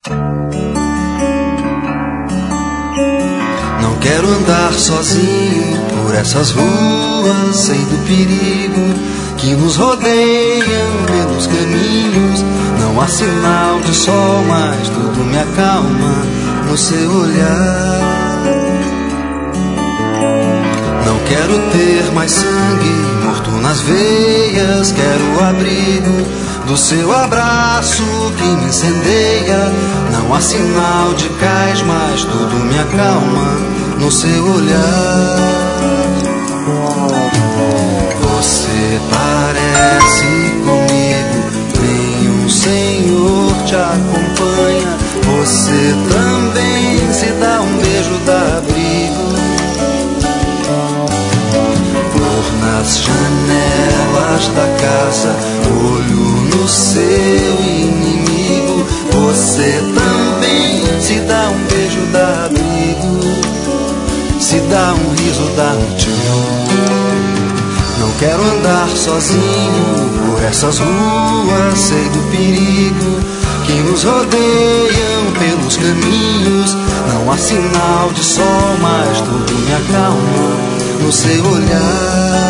Não quero andar sozinho por essas ruas, sei do perigo que nos rodeiam pelos caminhos. Não há sinal de sol, mas tudo me acalma no seu olhar. Não quero ter mais sangue morto nas veias, quero o abrigo do seu abraço que me incendeia. Não há sinal de cais, mas tudo me acalma no seu olhar. Você parece comigo, nenhum Senhor te acompanha. Você também se dá um beijo, dá abrigo. Por nas janelas da casa, olho no seu inimigo. Você também se dá um beijo, dá abrigo. Se dá um riso, dá um tchau. Não quero andar sozinho por essas ruas, sei do perigo que nos rodeiam pelos caminhos. Não há sinal de sol, mas tudo me acalma no seu olhar.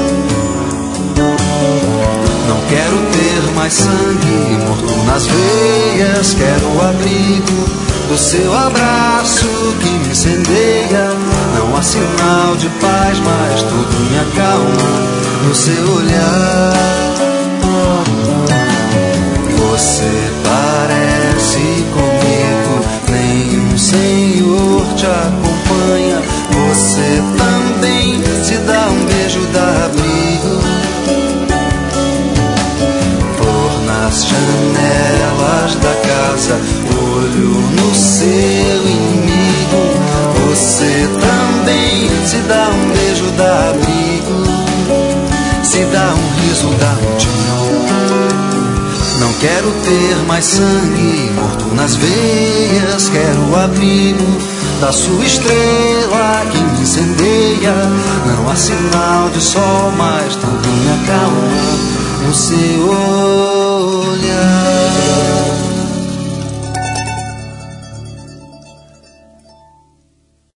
Não quero ter mais sangue morto nas veias, quero o abrigo do seu abraço que me incendeia. Não há sinal de paz, mas tudo me acalma no seu olhar. Você parece comigo, nenhum Senhor te acompanha. Você também se dá um beijo, dá abrigo. Por nas janelas da casa, olho no seu inimigo. Você também se dá um beijo, dá abrigo. Se dá um riso, dá um tchau. Não quero ter mais sangue morto nas veias, quero o abrigo da sua estrela que me incendeia. Não há sinal de sol, mas tudo me acalma no seu olhar.